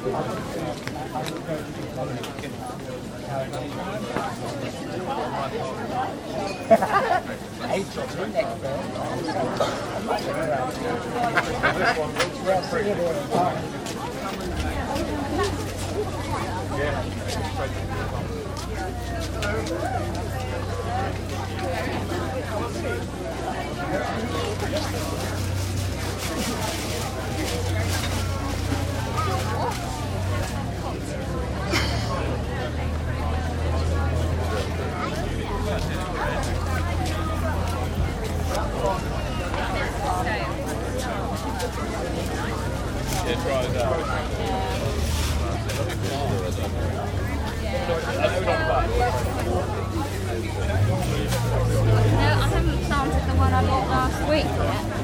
No, I haven't planted the one I bought last week yet.